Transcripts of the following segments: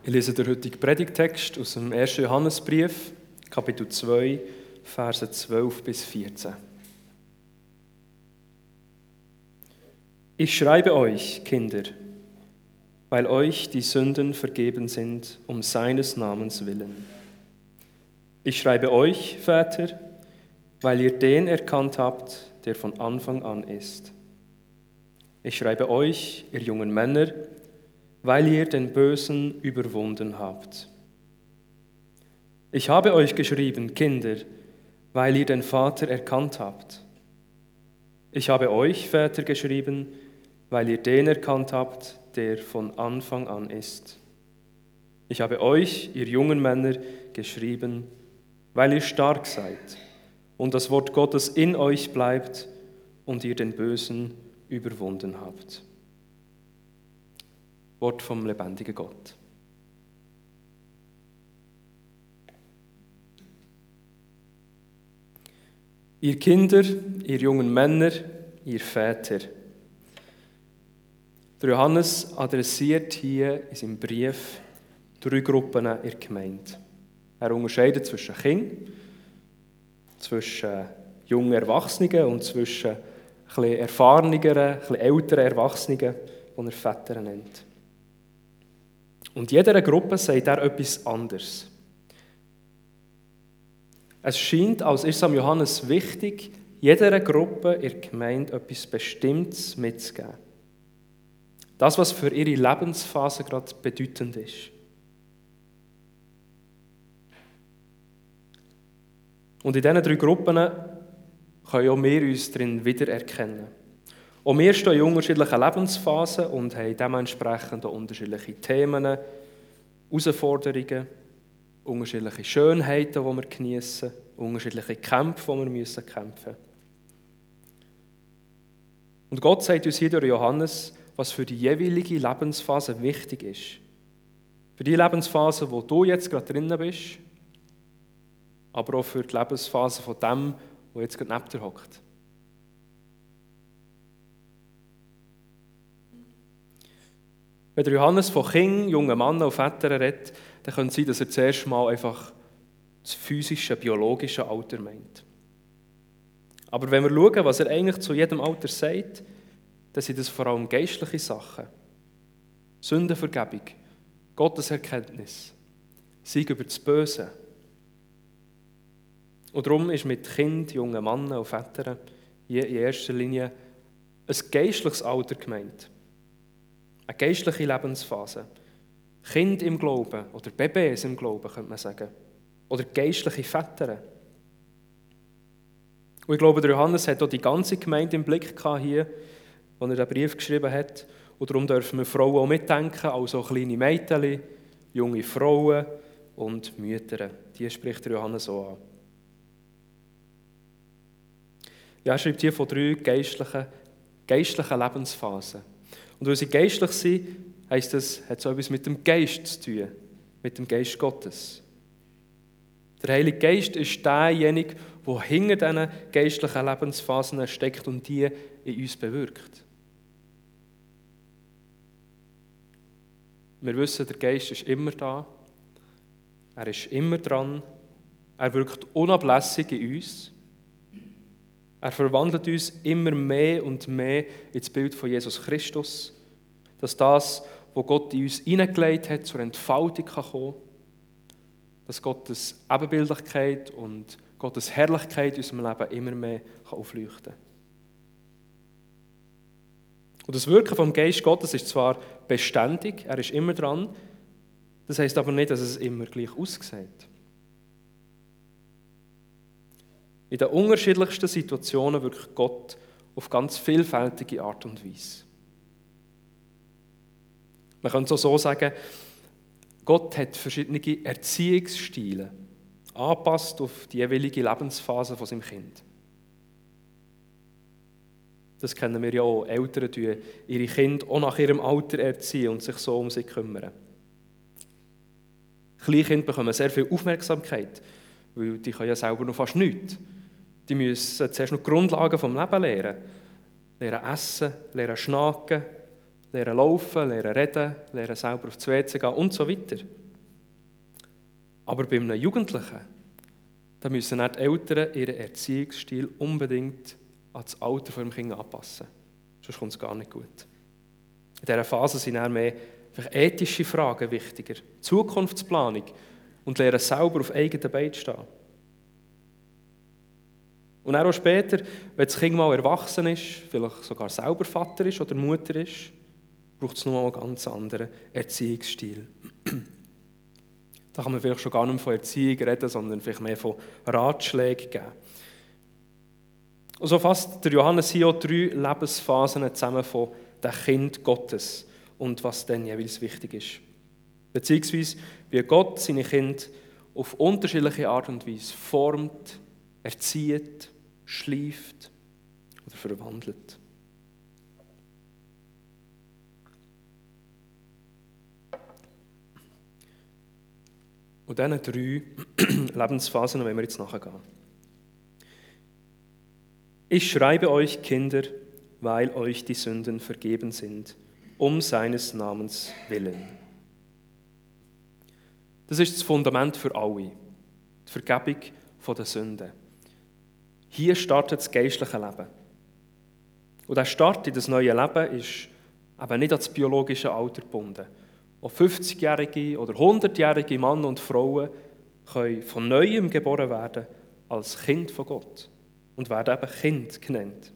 Ich lese den heutigen Predigtext aus dem 1. Johannesbrief, Kapitel 2, Verse 12 bis 14. Ich schreibe euch, Kinder, weil euch die Sünden vergeben sind, um seines Namens willen. Ich schreibe euch, Väter, weil ihr den erkannt habt, der von Anfang an ist. Ich schreibe euch, ihr jungen Männer, weil ihr den Bösen überwunden habt. Ich habe euch geschrieben, Kinder, weil ihr den Vater erkannt habt. Ich habe euch, Väter, geschrieben, weil ihr den erkannt habt, der von Anfang an ist. Ich habe euch, ihr jungen Männer, geschrieben, weil ihr stark seid und das Wort Gottes in euch bleibt und ihr den Bösen überwunden habt. Wort vom lebendigen Gott. Ihr Kinder, ihr jungen Männer, ihr Väter. Der Johannes adressiert hier in seinem Brief 3 Gruppen in der Gemeinde. Er unterscheidet zwischen Kindern, zwischen jungen Erwachsenen und zwischen ein bisschen erfahreneren, ein bisschen älteren Erwachsenen, die er Väter nennt. Und jeder Gruppe sagt er etwas anderes. Es scheint, als ist es am Johannes wichtig, jeder Gruppe in der Gemeinde etwas Bestimmtes mitzugeben. Das, was für ihre Lebensphase gerade bedeutend ist. Und in diesen 3 Gruppen können auch wir uns darin wiedererkennen. Auch wir stehen in unterschiedlichen Lebensphasen und haben dementsprechend auch unterschiedliche Themen, Herausforderungen, unterschiedliche Schönheiten, die wir genießen, unterschiedliche Kämpfe, die wir kämpfen müssen. Und Gott sagt uns hier durch Johannes, was für die jeweilige Lebensphase wichtig ist. Für die Lebensphase, wo du jetzt gerade drin bist, aber auch für die Lebensphase von dem, der jetzt gerade neben dir hockt. Wenn der Johannes von Kindern, jungen Männern und Vätern redet, dann könnte es sein, dass er zuerst mal einfach das physische, biologische Alter meint. Aber wenn wir schauen, was er eigentlich zu jedem Alter sagt, dann sind das vor allem geistliche Sachen. Sündenvergebung, Gotteserkenntnis, Sieg über das Böse. Und darum ist mit Kind, jungen Männern und Vätern hier in erster Linie ein geistliches Alter gemeint. Eine geistliche Lebensphase. Kind im Glauben oder Babys im Glauben, könnte man sagen. Oder geistliche Väter. Und ich glaube, der Johannes hat auch die ganze Gemeinde im Blick gehabt hier, als er den Brief geschrieben hat. Und darum dürfen wir Frauen auch mitdenken, also kleine Mädchen, junge Frauen und Mütter. Die spricht der Johannes auch an. Ja, er schreibt hier von 3 geistlichen Lebensphasen. Und weil sie geistlich sind, heisst das, hat es etwas mit dem Geist zu tun, mit dem Geist Gottes. Der Heilige Geist ist derjenige, der hinter diesen geistlichen Lebensphasen steckt und die in uns bewirkt. Wir wissen, der Geist ist immer da, er ist immer dran, er wirkt unablässig in uns. Er verwandelt uns immer mehr und mehr ins Bild von Jesus Christus, dass das, was Gott in uns hineingelegt hat, zur Entfaltung kommen kann, dass Gottes Ebenbildlichkeit und Gottes Herrlichkeit in unserem Leben immer mehr aufleuchten kann. Und das Wirken vom Geist Gottes ist zwar beständig, er ist immer dran, das heisst aber nicht, dass es immer gleich aussieht. In den unterschiedlichsten Situationen wirkt Gott auf ganz vielfältige Art und Weise. Man könnte so sagen, Gott hat verschiedene Erziehungsstile, angepasst auf die jeweilige Lebensphase von seinem Kind. Das kennen wir ja auch. Eltern erziehen ihre Kinder auch nach ihrem Alter erziehen und sich so um sie kümmern. Kleinkinder bekommen sehr viel Aufmerksamkeit, weil die können ja selber noch fast nichts. Die müssen zuerst noch die Grundlagen vom Leben lernen. Lernen essen, lernen schnacken, lernen laufen, lernen reden, lernen selber aufs WC gehen und so weiter. Aber bei einem Jugendlichen, da müssen auch die Eltern ihren Erziehungsstil unbedingt an das Alter des Kindes anpassen. Sonst kommt es gar nicht gut. In dieser Phase sind dann mehr ethische Fragen wichtiger, Zukunftsplanung und lernen selber auf eigenen Beinen zu stehen. Und auch später, wenn das Kind mal erwachsen ist, vielleicht sogar selber Vater ist oder Mutter ist, braucht es noch einen ganz anderen Erziehungsstil. Da kann man vielleicht schon gar nicht mehr von Erziehung reden, sondern vielleicht mehr von Ratschlägen geben. Und so fasst der Johannes hier auch 3 Lebensphasen zusammen von dem Kind Gottes und was dann jeweils wichtig ist. Beziehungsweise, wie Gott seine Kinder auf unterschiedliche Art und Weise formt, erzieht, schleift oder verwandelt. Und diesen 3 Lebensphasen wollen wir jetzt nachgehen. Ich schreibe euch, Kinder, weil euch die Sünden vergeben sind, um seines Namens willen. Das ist das Fundament für alle, die Vergebung der Sünden. Hier startet das geistliche Leben. Und der Start in das neue Leben ist eben nicht an das biologische Alter gebunden. Auch 50-jährige oder 100-jährige Männer und Frauen können von Neuem geboren werden als Kind von Gott und werden eben Kind genannt.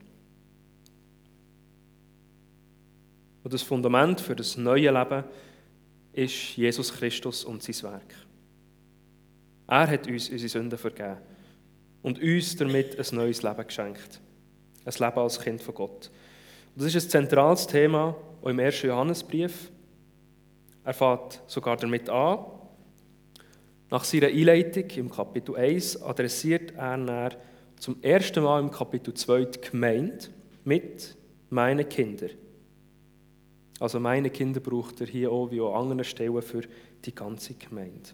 Und das Fundament für das neue Leben ist Jesus Christus und sein Werk. Er hat uns unsere Sünden vergeben und uns damit ein neues Leben geschenkt. Ein Leben als Kind von Gott. Und das ist ein zentrales Thema auch im 1. Johannesbrief. Er fängt sogar damit an. Nach seiner Einleitung im Kapitel 1 adressiert er dann zum ersten Mal im Kapitel 2 die Gemeinde mit «meine Kinder». Also «meine Kinder» braucht er hier auch wie auch an anderen Stellen für die ganze Gemeinde.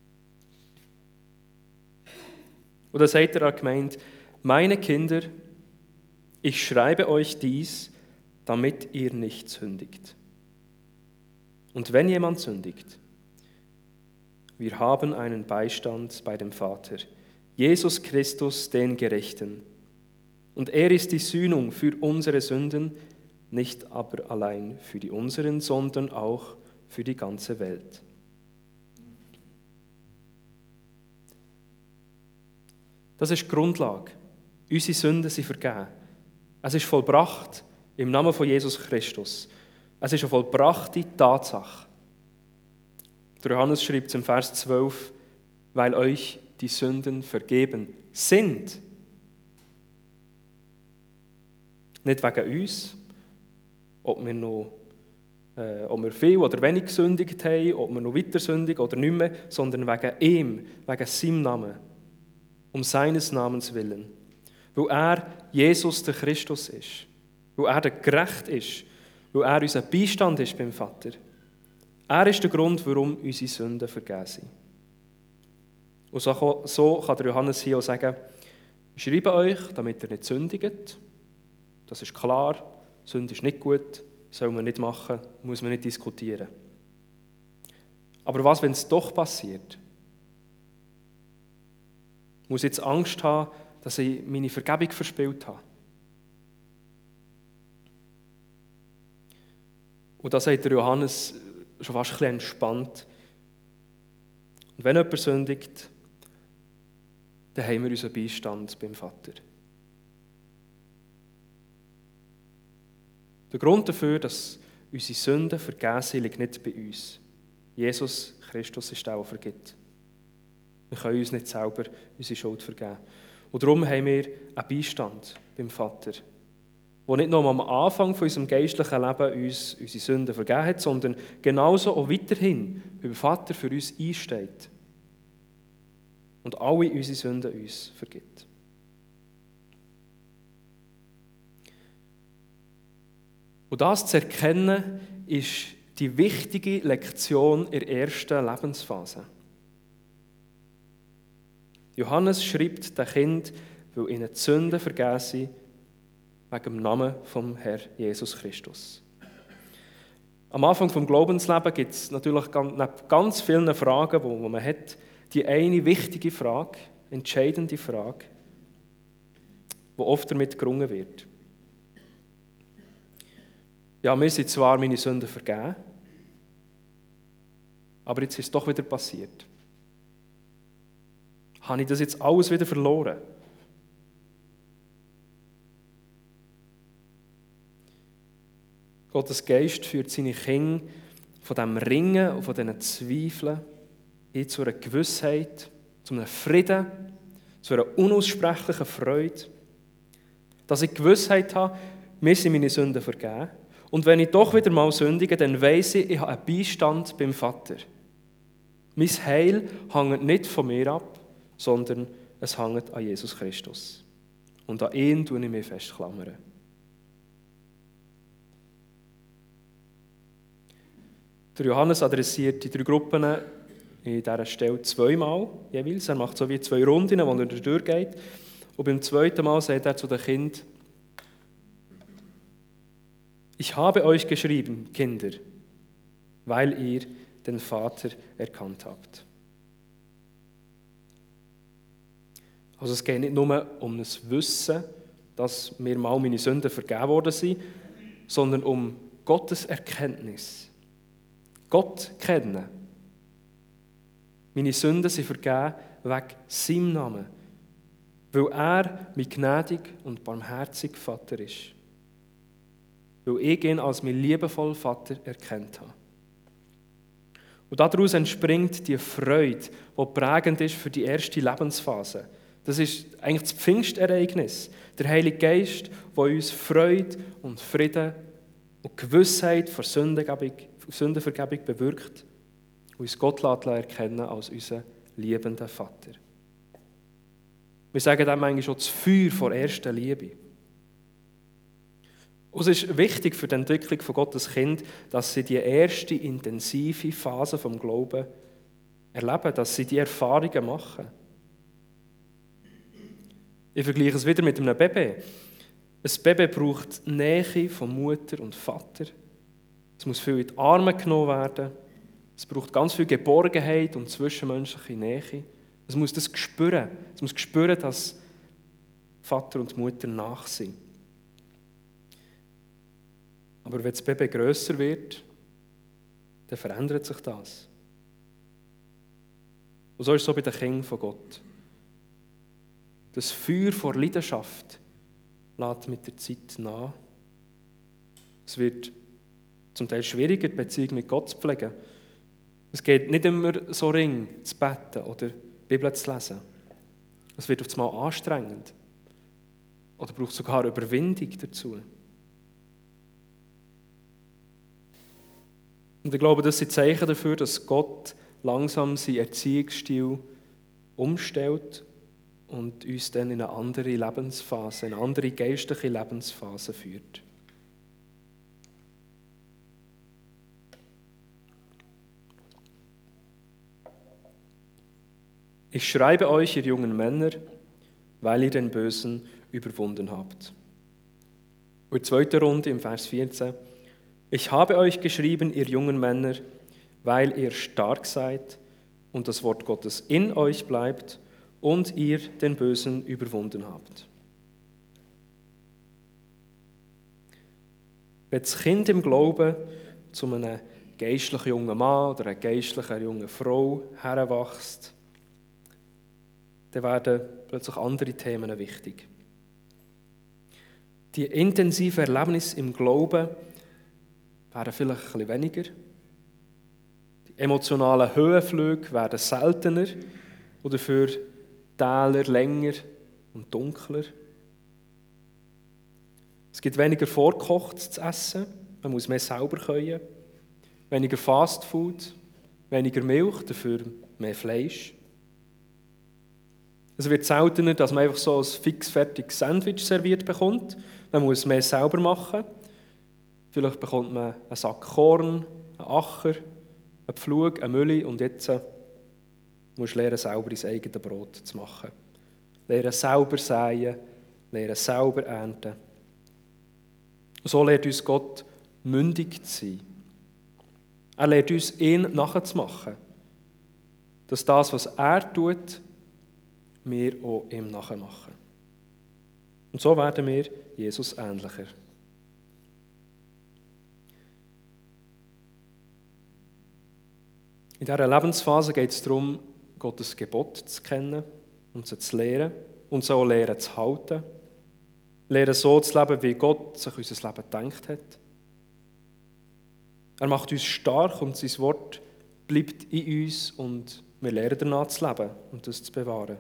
Und dann sagt er an die Gemeinde: «Meine Kinder, ich schreibe euch dies, damit ihr nicht sündigt. Und wenn jemand sündigt, wir haben einen Beistand bei dem Vater, Jesus Christus, den Gerechten. Und er ist die Sühnung für unsere Sünden, nicht aber allein für die unseren, sondern auch für die ganze Welt.» Das ist die Grundlage. Unsere Sünden sind vergeben. Es ist vollbracht im Namen von Jesus Christus. Es ist eine vollbrachte Tatsache. Der Johannes schreibt es im Vers 12, weil euch die Sünden vergeben sind. Nicht wegen uns, ob wir viel oder wenig gesündigt haben, ob wir noch weiter sündigen oder nicht mehr, sondern wegen ihm, wegen seinem Namen, um seines Namens willen. Weil er Jesus der Christus ist, weil er der Gerecht ist, weil er unser Beistand ist beim Vater. Er ist der Grund, warum unsere Sünden vergeben sind. Und so kann der Johannes hier auch sagen: ich schreibe euch, damit ihr nicht sündigt. Das ist klar, Sünde ist nicht gut, soll man nicht machen, muss man nicht diskutieren. Aber was, wenn es doch passiert? Muss ich jetzt Angst haben, dass ich meine Vergebung verspielt habe? Und da sagt der Johannes schon fast ein bisschen entspannt: und wenn jemand sündigt, dann haben wir unseren Beistand beim Vater. Der Grund dafür, dass unsere Sünden vergeben sind, liegt nicht bei uns. Jesus Christus ist der, der vergibt. Wir können uns nicht selber unsere Schuld vergeben. Und darum haben wir einen Beistand beim Vater, der nicht nur am Anfang von unserem geistlichen Leben uns unsere Sünden vergeben hat, sondern genauso auch weiterhin beim Vater für uns einsteht und alle unsere Sünden uns vergibt. Und das zu erkennen, ist die wichtige Lektion in der ersten Lebensphase. Johannes schreibt den Kind, weil ihnen die Sünden vergeben sind, wegen dem Namen vom Herrn Jesus Christus. Am Anfang des Glaubenslebens gibt es natürlich neben ganz vielen Fragen, die man hat, die eine wichtige Frage, entscheidende Frage, die oft damit gerungen wird. Ja, mir sind zwar meine Sünden vergeben, aber jetzt ist es doch wieder passiert. Habe ich das jetzt alles wieder verloren? Gottes Geist führt seine Kinder von diesem Ringen und von diesen Zweifeln hin zu einer Gewissheit, zu einem Frieden, zu einer unaussprechlichen Freude, dass ich die Gewissheit habe, mir sind meine Sünden vergeben. Und wenn ich doch wieder mal sündige, dann weiss ich habe einen Beistand beim Vater. Mein Heil hängt nicht von mir ab, sondern es hängt an Jesus Christus. Und an ihn tue ich mich festklammern. Der Johannes adressiert die 3 Gruppen in dieser Stelle 2-mal jeweils. Er macht so wie 2 Runden, wo er durchgeht. Und beim 2. Mal sagt er zu den Kindern: Ich habe euch geschrieben, Kinder, weil ihr den Vater erkannt habt. Also es geht nicht nur um das Wissen, dass mir mal meine Sünden vergeben worden sind, sondern um Gottes Erkenntnis. Gott kennen. Meine Sünden sind vergeben wegen seinem Namen, weil er mein gnädig und barmherzig Vater ist. Weil ich ihn als mein liebevoller Vater erkannt habe. Und daraus entspringt die Freude, die prägend ist für die erste Lebensphase. Das ist eigentlich das Pfingstereignis. Der Heilige Geist, der uns Freude und Frieden und Gewissheit vor Sündenvergebung bewirkt und uns Gott erkennen als unseren liebenden Vater. Wir sagen dem eigentlich schon das Feuer vor erster Liebe. Und es ist wichtig für die Entwicklung von Gottes Kind, dass sie die erste intensive Phase vom Glauben erleben, dass sie die Erfahrungen machen. Ich vergleiche es wieder mit einem Baby. Ein Baby braucht die Nähe von Mutter und Vater. Es muss viel in die Arme genommen werden. Es braucht ganz viel Geborgenheit und zwischenmenschliche Nähe. Es muss das spüren. Es muss spüren, dass Vater und Mutter nach sind. Aber wenn das Baby grösser wird, dann verändert sich das. Und so ist es so bei den Kindern von Gott. Das Feuer vor Leidenschaft lässt mit der Zeit nach. Es wird zum Teil schwieriger, die Beziehung mit Gott zu pflegen. Es geht nicht immer so ring, zu beten oder die Bibel zu lesen. Es wird auf einmal anstrengend. Oder braucht sogar Überwindung dazu. Und ich glaube, das sind Zeichen dafür, dass Gott langsam seinen Erziehungsstil umstellt und uns dann in eine andere Lebensphase, eine andere geistliche Lebensphase führt. Ich schreibe euch, ihr jungen Männer, weil ihr den Bösen überwunden habt. Und die zweite Runde im Vers 14. Ich habe euch geschrieben, ihr jungen Männer, weil ihr stark seid und das Wort Gottes in euch bleibt und ihr den Bösen überwunden habt. Wenn das Kind im Glauben zu einem geistlichen jungen Mann oder einer geistlichen jungen Frau heranwächst, dann werden plötzlich andere Themen wichtig. Die intensiven Erlebnisse im Glauben werden vielleicht ein bisschen weniger. Die emotionalen Höhenflüge werden seltener und dafür Täler länger und dunkler. Es gibt weniger vorgekochtes zu essen, man muss mehr selber kochen. Weniger Fastfood, weniger Milch, dafür mehr Fleisch. Es wird seltener, dass man einfach so ein fixfertiges Sandwich serviert bekommt. Man muss mehr selber machen. Vielleicht bekommt man einen Sack Korn, einen Acher, einen Pflug, eine Mühle und jetzt musst du lernen, selber dein eigenes Brot zu machen. Lernen selber säen, lernen selber ernten. Und so lehrt uns Gott, mündig zu sein. Er lehrt uns, ihn nachzumachen. Dass das, was er tut, wir auch ihm nachmachen. Und so werden wir Jesus ähnlicher. In dieser Lebensphase geht es darum, Gottes Gebot zu kennen und sie zu lehren und so lernen zu halten. Lernen so zu leben, wie Gott sich unser Leben gedacht hat. Er macht uns stark und sein Wort bleibt in uns und wir lernen danach zu leben und das zu bewahren.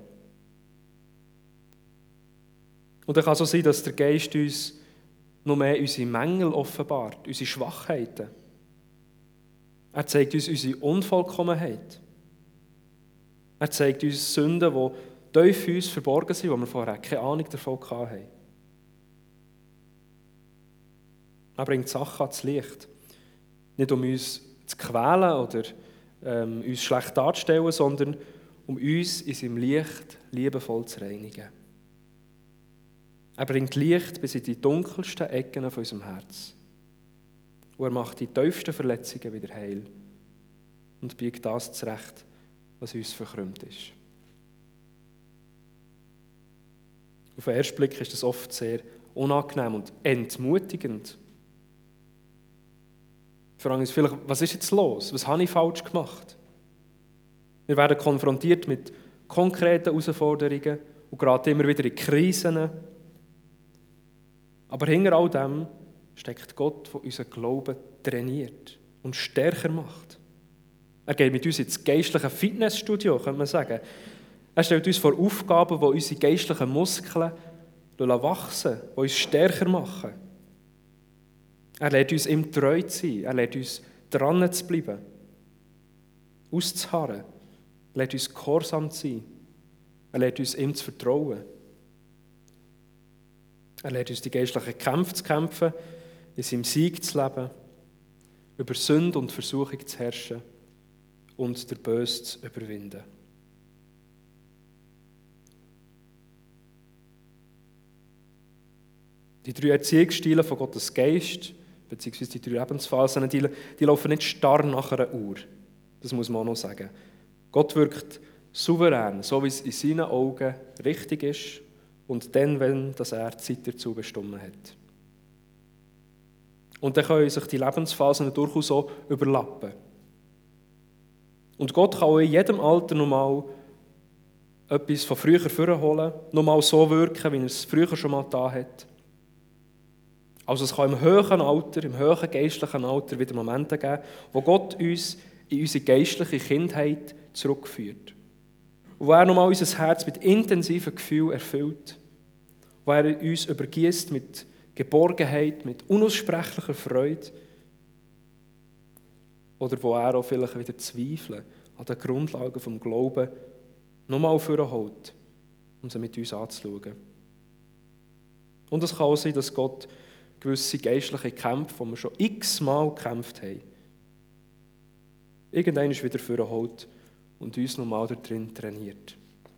Und dann kann es so sein, dass der Geist uns noch mehr unsere Mängel offenbart, unsere Schwachheiten. Er zeigt uns unsere Unvollkommenheit. Er zeigt uns Sünden, die tief in uns verborgen sind, wo wir vorher keine Ahnung davon hatten. Er bringt Sachen ans Licht. Nicht um uns zu quälen oder uns schlecht darzustellen, sondern um uns in seinem Licht liebevoll zu reinigen. Er bringt Licht bis in die dunkelsten Ecken von unserem Herz. Und er macht die tiefsten Verletzungen wieder heil und biegt das zurecht, was uns verkrümmt ist. Auf den ersten Blick ist das oft sehr unangenehm und entmutigend. Wir fragen uns vielleicht, was ist jetzt los? Was habe ich falsch gemacht? Wir werden konfrontiert mit konkreten Herausforderungen und geraten immer wieder in Krisen. Aber hinter all dem steckt Gott, der unseren Glauben trainiert und stärker macht. Er geht mit uns ins geistliche Fitnessstudio, könnte man sagen. Er stellt uns vor Aufgaben, die unsere geistlichen Muskeln wachsen, die uns stärker machen. Er lädt uns ihm treu zu sein. Er lädt uns dran zu bleiben, auszuharren. Er lädt uns gehorsam zu sein. Er lädt uns ihm zu vertrauen. Er lädt uns die geistlichen Kämpfe zu kämpfen, in seinem Sieg zu leben, über Sünde und Versuchung zu herrschen und der Böse zu überwinden. Die 3 Erziehungsstile von Gottes Geist, beziehungsweise die 3 Lebensphasen, die laufen nicht starr nach einer Uhr. Das muss man auch noch sagen. Gott wirkt souverän, so wie es in seinen Augen richtig ist und dann, wenn er die Zeit dazu bestimmt hat. Und dann können sich die Lebensphasen durchaus so überlappen. Und Gott kann auch in jedem Alter nochmal etwas von früher vorholen, nochmal so wirken, wie er es früher schon mal getan hat. Also es kann im höheren Alter, im höheren geistlichen Alter wieder Momente geben, wo Gott uns in unsere geistliche Kindheit zurückführt. Wo er nochmal unser Herz mit intensiven Gefühlen erfüllt. Wo er uns übergießt mit Geborgenheit, mit unaussprechlicher Freude. Oder wo er auch vielleicht wieder Zweifel an den Grundlagen des Glaubens nochmal vorholt, um sie mit uns anzuschauen. Und es kann auch sein, dass Gott gewisse geistliche Kämpfe, die wir schon x-mal gekämpft haben, irgendwann wieder vorholt und uns nochmal darin trainiert.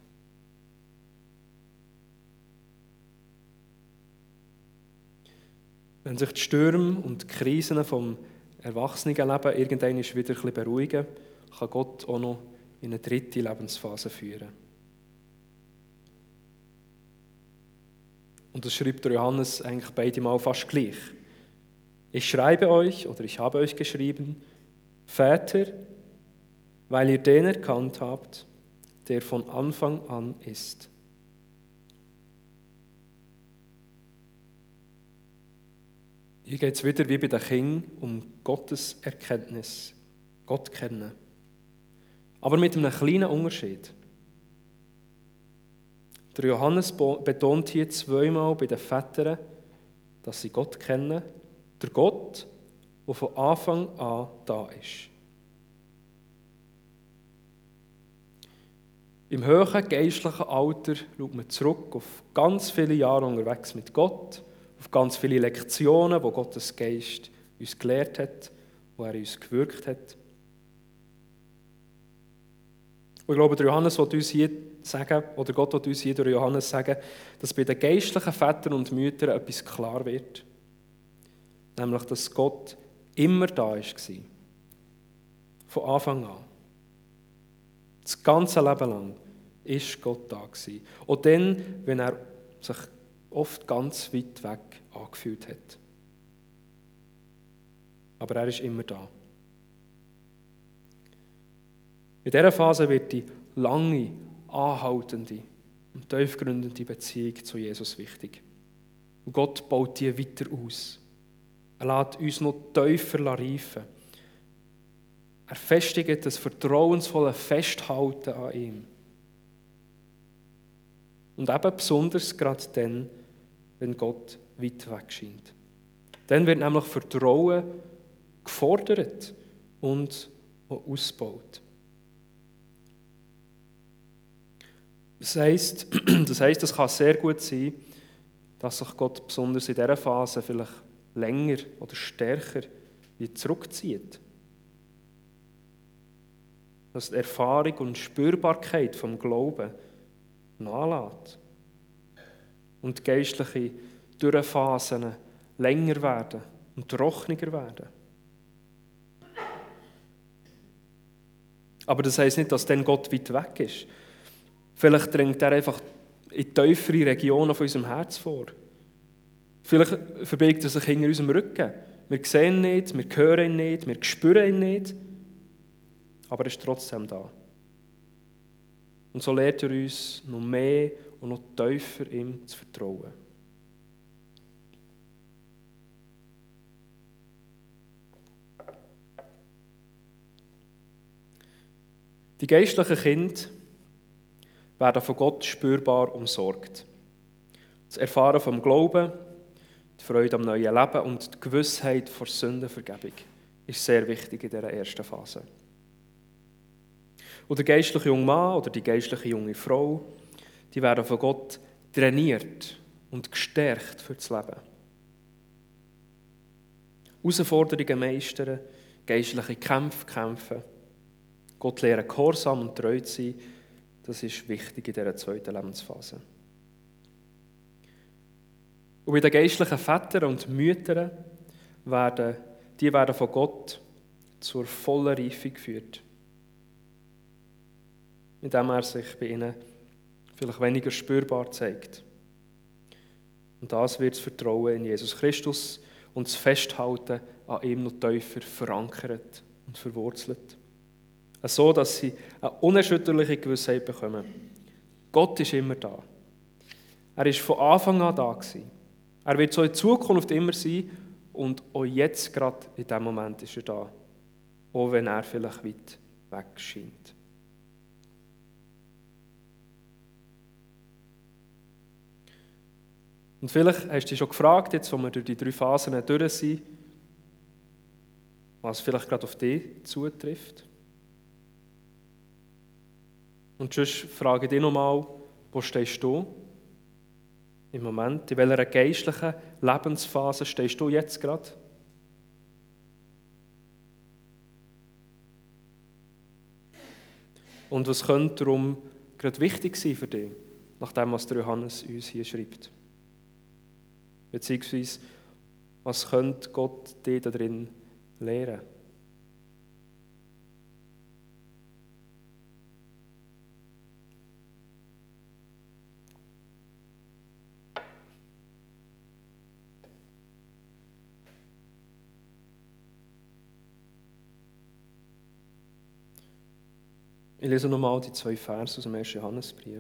Wenn sich die Stürme und die Krisen vom Erwachsenenleben irgendwann wieder ein bisschen beruhigen, kann Gott auch noch in eine 3. Lebensphase führen. Und das schreibt der Johannes eigentlich beide Mal fast gleich. Ich schreibe euch, oder ich habe euch geschrieben, Väter, weil ihr den erkannt habt, der von Anfang an ist. Hier geht es wieder wie bei den Kindern um Gottes Erkenntnis, Gott kennen. Aber mit einem kleinen Unterschied. Der Johannes betont hier 2-mal bei den Vätern, dass sie Gott kennen, der Gott, der von Anfang an da ist. Im höheren geistlichen Alter schaut man zurück auf ganz viele Jahre unterwegs mit Gott, auf ganz viele Lektionen, die Gottes Geist uns gelehrt hat, wo er uns gewirkt hat. Und ich glaube, der Johannes will uns hier sagen, oder Gott will uns hier durch Johannes sagen, dass bei den geistlichen Vätern und Müttern etwas klar wird. Nämlich, dass Gott immer da war. Von Anfang an. Das ganze Leben lang ist Gott da gewesen. Auch dann, wenn er sich oft ganz weit weg angefühlt hat. Aber er ist immer da. In dieser Phase wird die lange, anhaltende und tiefgründende Beziehung zu Jesus wichtig. Und Gott baut die weiter aus. Er lässt uns noch tiefer reifen. Er festigt das vertrauensvolle Festhalten an ihm. Und eben besonders gerade dann, wenn Gott weit weg scheint. Dann wird nämlich Vertrauen gefordert und ausgebaut. Das heisst, es kann sehr gut sein, dass sich Gott besonders in dieser Phase vielleicht länger oder stärker zurückzieht. Dass die Erfahrung und Spürbarkeit vom Glauben nachlässt. Und geistliche Dürrephasen länger werden und trockener werden. Aber das heisst nicht, dass dann Gott weit weg ist. Vielleicht drängt er einfach in tiefere Regionen von unserem Herz vor. Vielleicht verbirgt er sich hinter unserem Rücken. Wir sehen ihn nicht, wir hören ihn nicht, wir spüren ihn nicht. Aber er ist trotzdem da. Und so lehrt er uns noch mehr und noch tiefer ihm zu vertrauen. Die geistlichen Kinder werden von Gott spürbar umsorgt. Das Erfahren vom Glauben, die Freude am neuen Leben und die Gewissheit vor Sündenvergebung ist sehr wichtig in dieser ersten Phase. Und der geistliche junge Mann oder die geistliche junge Frau, die werden von Gott trainiert und gestärkt für das Leben. Herausforderungen meistern, geistliche Kämpfe kämpfen, Gott lernen, gehorsam und treu zu sein, das ist wichtig in dieser zweiten Lebensphase. Und bei den geistlichen Vätern und Müttern werden von Gott zur vollen Reife geführt. Indem er sich bei ihnen vielleicht weniger spürbar zeigt. Und das wird das Vertrauen in Jesus Christus und das Festhalten an ihm noch tiefer verankert und verwurzelt. So, dass sie eine unerschütterliche Gewissheit bekommen. Gott ist immer da. Er war von Anfang an da gewesen. Er wird so in Zukunft immer sein und auch jetzt gerade in diesem Moment ist er da. Auch wenn er vielleicht weit weg scheint. Und vielleicht hast du dich schon gefragt, jetzt wo wir durch die 3 Phasen durch sind, was vielleicht gerade auf dich zutrifft. Und sonst frage ich dich nochmal, wo stehst du im Moment? In welcher geistlichen Lebensphase stehst du jetzt gerade? Und was könnte darum gerade wichtig sein für dich, nach dem, was der Johannes uns hier schreibt? Beziehungsweise, was könnte Gott dir darin lehren? Ich lese nochmal die 2 Verse aus dem 1. Johannesbrief.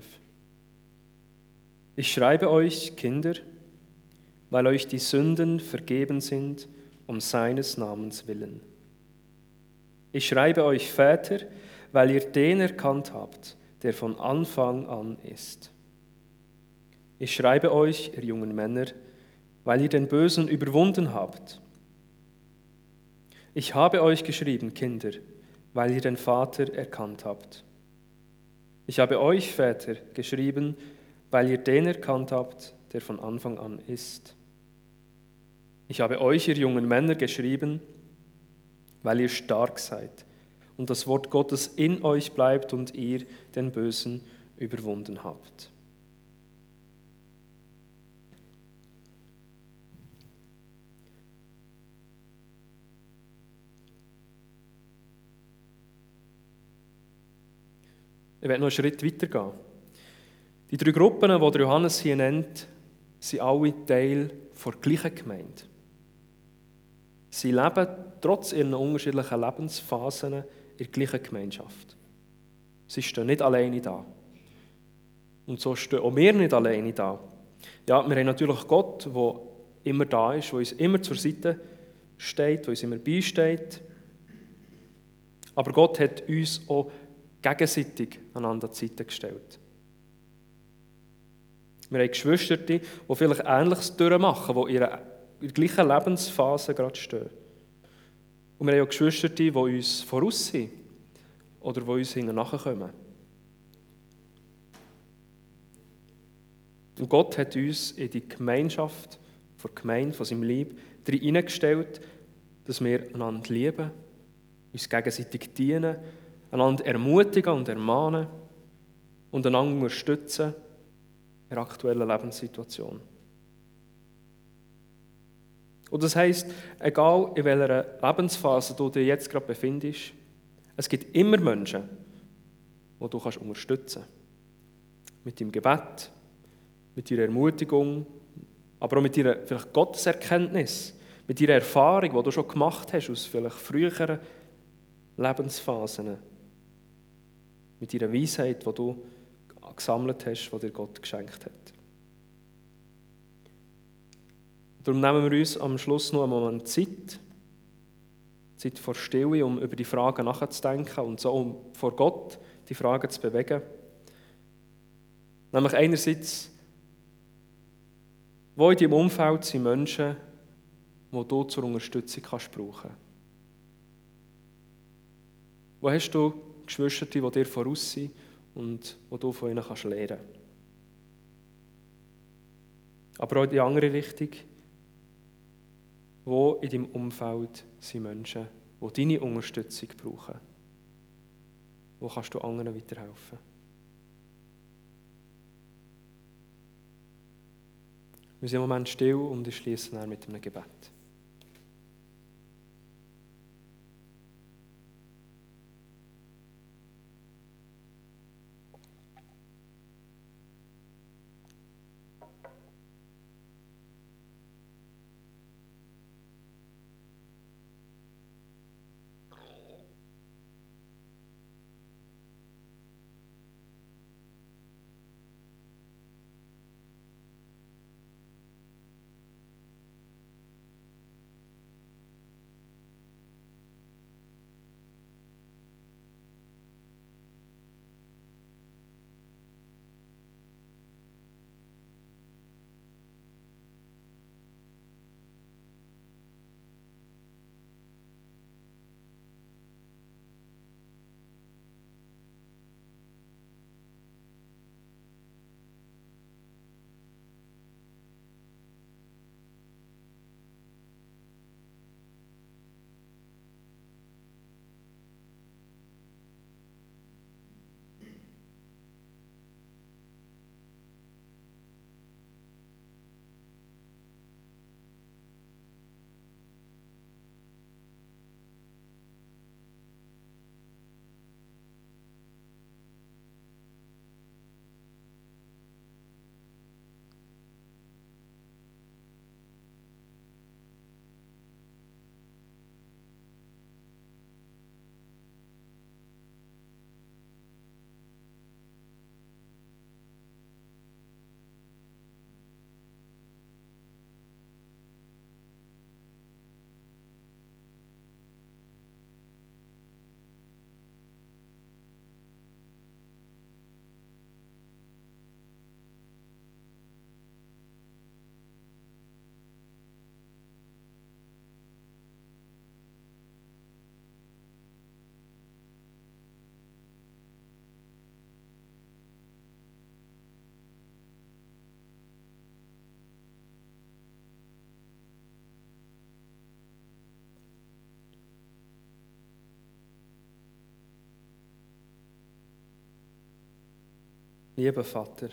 Ich schreibe euch, Kinder, weil euch die Sünden vergeben sind, um seines Namens willen. Ich schreibe euch, Väter, weil ihr den erkannt habt, der von Anfang an ist. Ich schreibe euch, ihr jungen Männer, weil ihr den Bösen überwunden habt. Ich habe euch geschrieben, Kinder, weil ihr den Vater erkannt habt. Ich habe euch, Väter, geschrieben, weil ihr den erkannt habt, der von Anfang an ist. Ich habe euch, ihr jungen Männer, geschrieben, weil ihr stark seid und das Wort Gottes in euch bleibt und ihr den Bösen überwunden habt. ich werde noch einen Schritt weiter gehen. Die 3 Gruppen, die Johannes hier nennt, sind alle Teil der gleichen Gemeinde. Sie leben trotz ihrer unterschiedlichen Lebensphasen in der gleichen Gemeinschaft. Sie stehen nicht alleine da. Und so stehen auch wir nicht alleine da. Ja, wir haben natürlich Gott, der immer da ist, der uns immer zur Seite steht, der uns immer beisteht. Aber Gott hat uns auch gegenseitig einander an die Seite gestellt. Wir haben Geschwister, die vielleicht Ähnliches durchmachen, die in der gleichen Lebensphase gerade stehen. Und wir haben auch Geschwister, die uns voraus sind oder die uns hinten nachkommen. Und Gott hat uns in die Gemeinschaft der Gemeinde, von seinem Leib, hineingestellt, dass wir einander lieben, uns gegenseitig dienen, einander ermutigen und ermahnen und einander unterstützen in der aktuellen Lebenssituation. Und das heisst, egal in welcher Lebensphase du dich jetzt gerade befindest, es gibt immer Menschen, die du unterstützen kannst. Mit deinem Gebet, mit deiner Ermutigung, aber auch mit deiner vielleicht Gotteserkenntnis, mit deiner Erfahrung, die du schon gemacht hast aus vielleicht früheren Lebensphasen, mit deiner Weisheit, die du gesammelt hast, die dir Gott geschenkt hat. Darum nehmen wir uns am Schluss noch einen Moment Zeit vor Stille, um über die Fragen nachzudenken und so um vor Gott die Fragen zu bewegen. Nämlich einerseits, wo in deinem Umfeld sind Menschen, die du zur Unterstützung brauchen kannst. Wo hast du Geschwister, die dir voraus sind und wo du von ihnen lernen kannst? Aber auch in die andere Richtung, wo in deinem Umfeld sind Menschen, die deine Unterstützung brauchen? Wo kannst du anderen weiterhelfen? Wir sind im Moment still und ich schließe dann mit einem Gebet. Lieber Vater,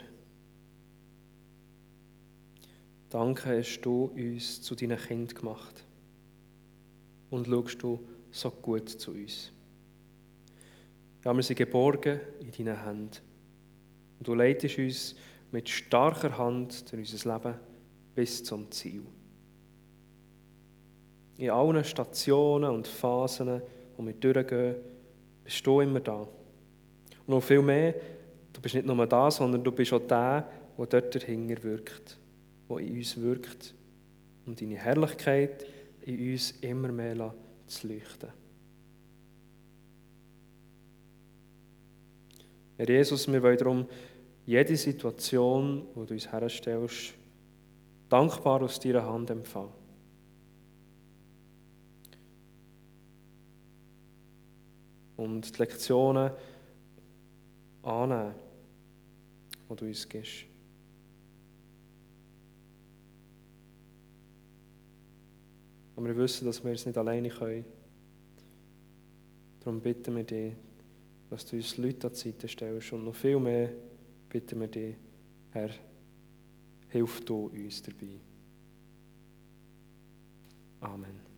danke, hast du uns zu deinen Kindern gemacht und schaust du so gut zu uns. Ja, wir sind geborgen in deinen Händen. Und du leitest uns mit starker Hand durch unser Leben bis zum Ziel. In allen Stationen und Phasen, wo wir durchgehen, bist du immer da. Und noch viel mehr, du bist nicht nur da, sondern du bist auch der, der dort dahinter wirkt, der in uns wirkt, um deine Herrlichkeit in uns immer mehr zu leuchten. Herr Jesus, wir wollen darum jede Situation, die du uns herstellst, dankbar aus deiner Hand empfangen. Und die Lektionen annehmen, die du uns gibst. Aber wir wissen, dass wir es nicht alleine können. Darum bitten wir dich, dass du uns Leute an die Seite stellst. Und noch viel mehr bitten wir dich, Herr, hilf du uns dabei. Amen.